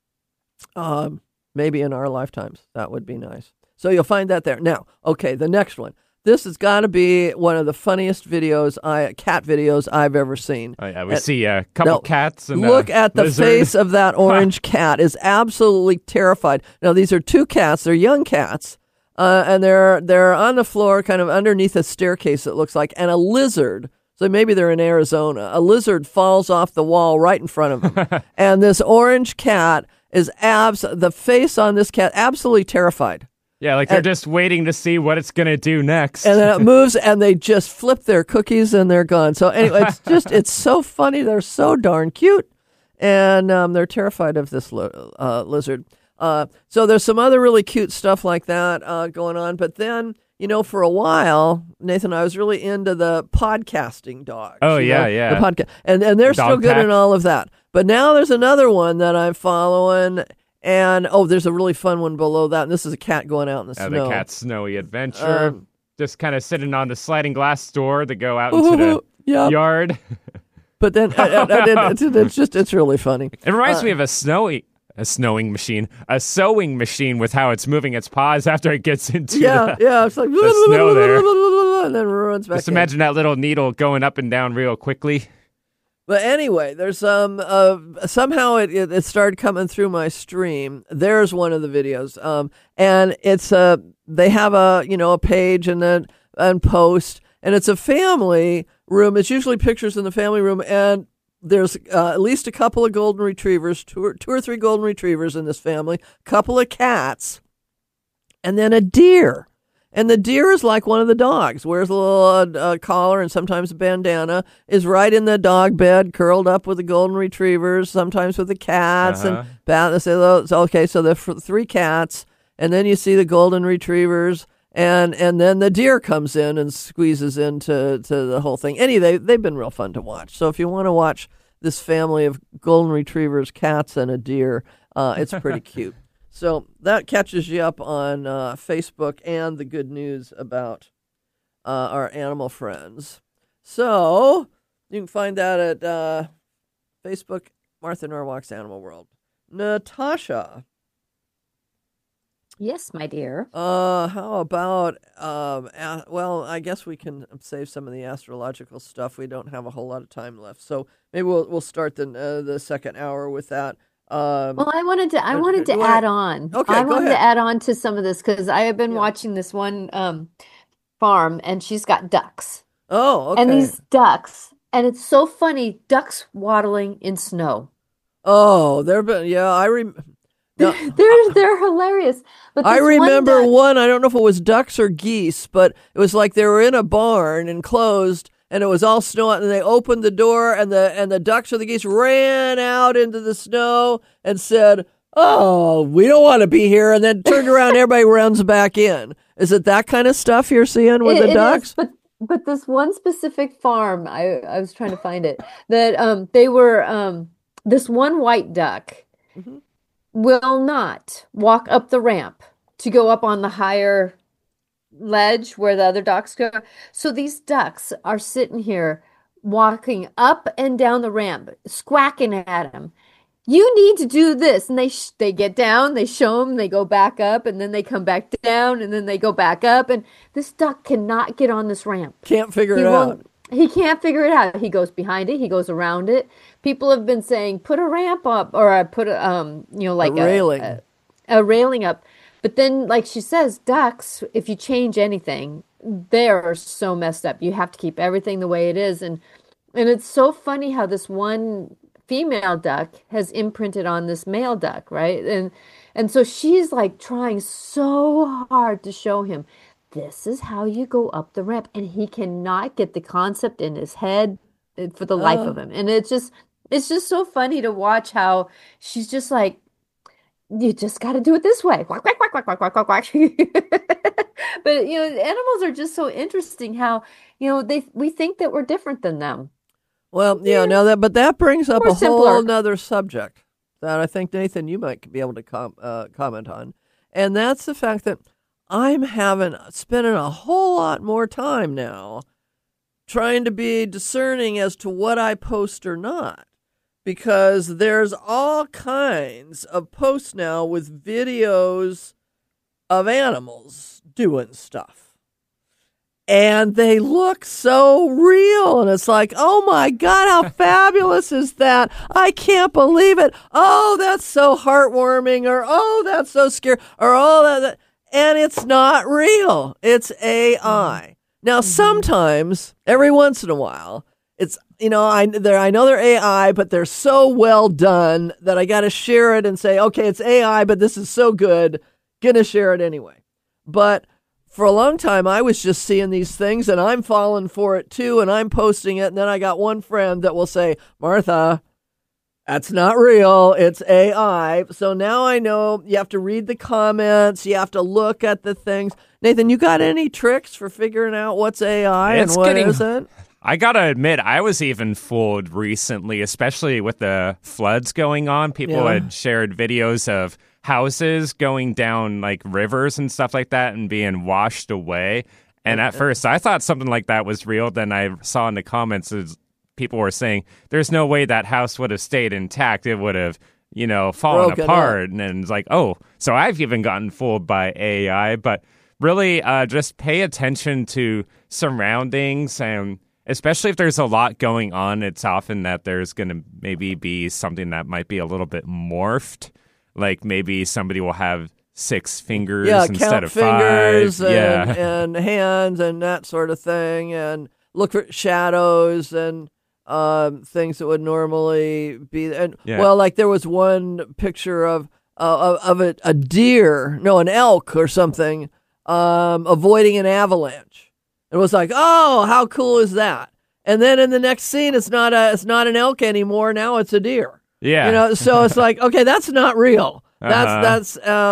Maybe in our lifetimes. That would be nice. So you'll find that there. Now, okay, the next one. This has got to be one of the funniest cat videos I've ever seen. Oh, yeah, we see a couple cats. And look at the lizard. face of that orange cat. Is absolutely terrified. Now, these are two cats. They're young cats. And they're on the floor, kind of underneath a staircase, it looks like, and a lizard. So maybe they're in Arizona. A lizard falls off the wall right in front of them. And this orange cat is the face on this cat, absolutely terrified. Yeah, like they're just waiting to see what it's going to do next. And then it moves, and they just flip their cookies, and they're gone. So anyway, it's so funny. They're so darn cute. And they're terrified of this lizard. So there's some other really cute stuff like that going on. But then, for a while, Nathan, I was really into the podcasting dogs. Oh, yeah. The podcast. And they're still good in all of that. But now there's another one that I'm following. And, there's a really fun one below that. And this is a cat going out in the snow. The cat's snowy adventure. Just kind of sitting on the sliding glass door to go out into the yard. But then it's really funny. It reminds me of a sewing machine with how it's moving its paws after it gets into it's like the snow there. And then runs back. Just imagine that little needle going up and down real quickly. But anyway, there's somehow it started coming through my stream. There's one of the videos, and it's they have a page and post, and it's a family room. It's usually pictures in the family room, and there's at least a couple of golden retrievers, two or three golden retrievers in this family, a couple of cats, and then a deer. And the deer is like one of the dogs, wears a little collar and sometimes a bandana, is right in the dog bed, curled up with the golden retrievers, sometimes with the cats. And they say, okay, so the three cats, and then you see the golden retrievers, and then the deer comes in and squeezes into the whole thing. Anyway, they've been real fun to watch. So if you want to watch this family of golden retrievers, cats, and a deer, it's pretty cute. So that catches you up on Facebook and the good news about our animal friends. So you can find that at Facebook, Martha Norwalk's Animal World. Natasha, Yes, my dear. How about, well, I guess we can save some of the astrological stuff. We don't have a whole lot of time left. So maybe we'll start the second hour with that. Well, I wanted to add on. Okay, I go wanted ahead. to add on to some of this because I have been watching this one farm, and she's got ducks. Oh, okay. And these ducks, and it's so funny, ducks waddling in snow. Oh, They're hilarious. But I this remember one one, I don't know if it was ducks or geese, but it was like they were in a barn enclosed, and it was all snow out, and they opened the door, and the ducks or the geese ran out into the snow and said, "Oh, we don't want to be here," and then turned around, everybody runs back in. Is it that kind of stuff you're seeing with the ducks? Is, but this one specific farm, I was trying to find it, that they were this one white duck will not walk up the ramp to go up on the higher ledge where the other ducks go. So these ducks are sitting here walking up and down the ramp, squawking at him. You need to do this. And they get down, they show him, they go back up, and then they come back down, and then they go back up. And this duck cannot get on this ramp. Can't figure it out. He can't figure it out. He goes behind it. He goes around it. People have been saying, put a ramp up or put a, like a railing. A railing up. But then, like she says, ducks, if you change anything, they're so messed up. You have to keep everything the way it is. And it's so funny how this one female duck has imprinted on this male duck, right? And so she's like trying so hard to show him, this is how you go up the ramp. And he cannot get the concept in his head for the life of him. And it's just so funny to watch how she's just like, you just got to do it this way. Quack, quack, quack, quack, quack, quack, quack, quack. But, animals are just so interesting how, we think that we're different than them. Well, yeah, but that brings up a simpler. whole nother subject that I think, Nathan, you might be able to comment on. And that's the fact that I'm spending a whole lot more time now trying to be discerning as to what I post or not. Because there's all kinds of posts now with videos of animals doing stuff. And they look so real. And it's like, oh my God, how fabulous is that? I can't believe it. Oh, that's so heartwarming. Or, oh, that's so scary. Or, oh, that. And it's not real. It's AI. Now, sometimes, every once in a while, it's, I know they're AI, but they're so well done that I got to share it and say, okay, it's AI, but this is so good. Gonna share it anyway. But for a long time, I was just seeing these things and I'm falling for it too. And I'm posting it. And then I got one friend that will say, Martha, that's not real. It's AI. So now I know you have to read the comments. You have to look at the things. Nathan, you got any tricks for figuring out what's AI and what isn't? I got to admit, I was even fooled recently, especially with the floods going on. People had shared videos of houses going down like rivers and stuff like that and being washed away. And at first, I thought something like that was real. Then I saw in the comments people were saying there's no way that house would have stayed intact. It would have, fallen apart. And then it's like, oh, so I've even gotten fooled by AI. But really, just pay attention to surroundings, and especially if there's a lot going on, it's often that there's going to maybe be something that might be a little bit morphed. Like maybe somebody will have 6 fingers instead of 5. Fingers and hands and that sort of thing. And look for shadows and things that would normally be. And well, like there was one picture of a deer, an elk or something, avoiding an avalanche. It was like, oh, how cool is that? And then in the next scene, it's not an elk anymore. Now it's a deer. Yeah. So it's like, okay, that's not real. But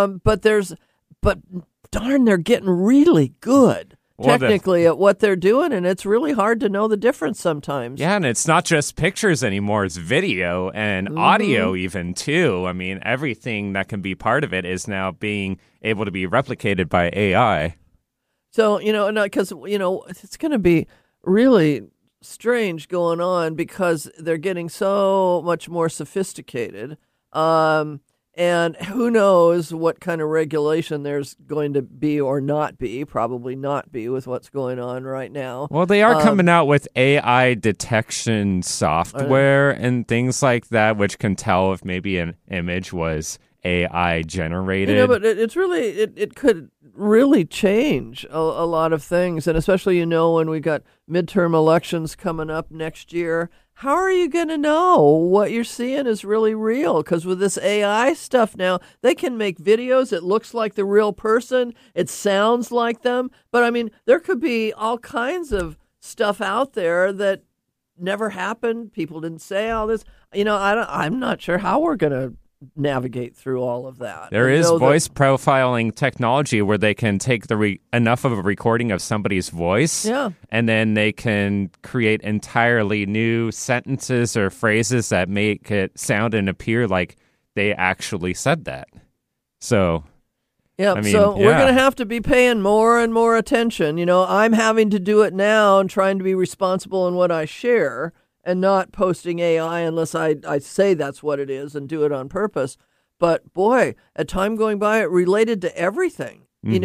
darn, they're getting really good technically at what they're doing. And it's really hard to know the difference sometimes. Yeah. And it's not just pictures anymore. It's video and audio even too. I mean, everything that can be part of it is now being able to be replicated by AI. So, because, it's going to be really strange going on because they're getting so much more sophisticated. And And who knows what kind of regulation there's going to be or not be, probably not be with what's going on right now. Well, they are coming out with AI detection software and things like that, which can tell if maybe an image was AI generated. But it's really, it could really change a lot of things. And especially, when we got midterm elections coming up next year, how are you going to know what you're seeing is really real? Because with this AI stuff now, they can make videos. It looks like the real person. It sounds like them. But, there could be all kinds of stuff out there that never happened. People didn't say all this. I'm not sure how we're going to navigate through all of that. There is voice profiling technology where they can take enough of a recording of somebody's voice, and then they can create entirely new sentences or phrases that make it sound and appear like they actually said that. So, we're going to have to be paying more and more attention. I'm having to do it now and trying to be responsible in what I share, and not posting AI unless I say that's what it is and do it on purpose. But boy, at time going by, it related to everything, and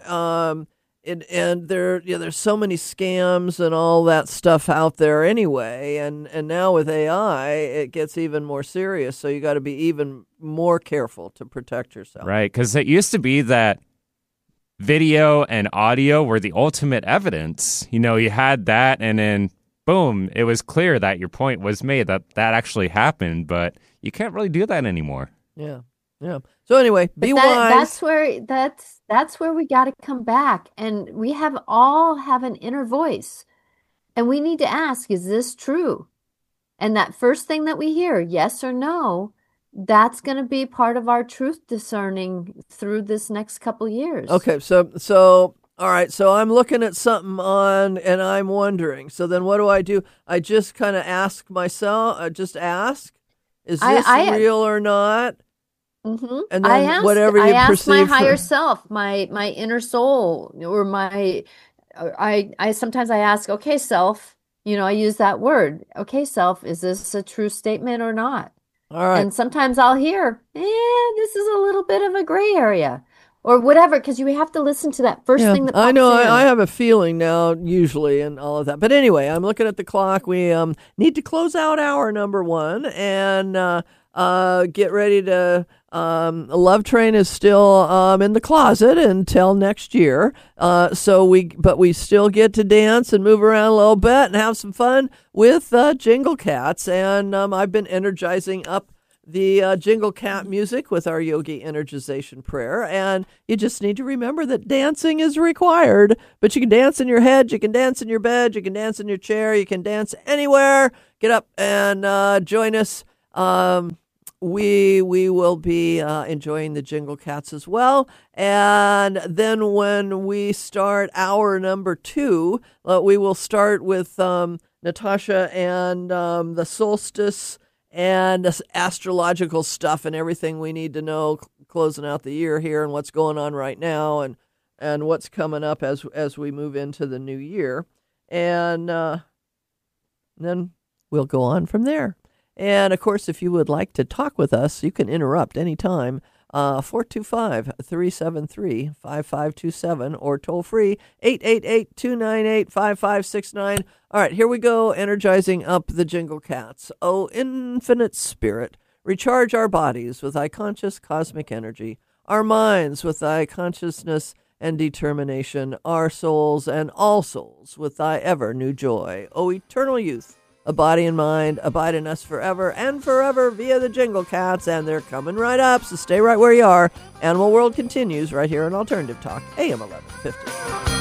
there's so many scams and all that stuff out there anyway. And now with AI, it gets even more serious. So you got to be even more careful to protect yourself. Right, because it used to be that video and audio were the ultimate evidence. You had that, and then boom, it was clear that your point was made, that actually happened, but you can't really do that anymore. Yeah. So anyway, be wise. That's where we got to come back, and we all have an inner voice, and we need to ask, is this true? And that first thing that we hear, yes or no, that's going to be part of our truth discerning through this next couple years. Okay, so all right, so I'm looking at something on, and I'm wondering. So then what do? I just kind of ask myself, is this real or not? Mm-hmm. And then whatever you perceive. I ask my higher self, my inner soul, or I sometimes I ask, okay, self, I use that word. Okay, self, is this a true statement or not? All right. And sometimes I'll hear, this is a little bit of a gray area. Or whatever, because you have to listen to that first thing that pops I know. in. I have a feeling now, usually, and all of that. But anyway, I'm looking at the clock. We need to close out hour number 1 and get ready to. Love Train is still in the closet until next year. But we still get to dance and move around a little bit and have some fun with Jingle Cats. And I've been energizing up the Jingle Cat music with our Yogi Energization Prayer. And you just need to remember that dancing is required, but you can dance in your head, you can dance in your bed, you can dance in your chair, you can dance anywhere. Get up and join us. We will be enjoying the Jingle Cats as well. And then when we start hour number 2, we will start with Natasha and the solstice and astrological stuff and everything we need to know closing out the year here and what's going on right now and what's coming up as we move into the new year. And then we'll go on from there. And, of course, if you would like to talk with us, you can interrupt anytime. 425-373-5527 or toll free 888-298-5569. All right, here we go, energizing up the Jingle Cats. Oh, infinite spirit, recharge our bodies with thy conscious cosmic energy, our minds with thy consciousness and determination, our souls and all souls with thy ever new joy. O eternal youth, a body and mind, abide in us forever and forever via the Jingle Cats, and they're coming right up, so stay right where you are. Animal World continues right here on Alternative Talk, AM 1150.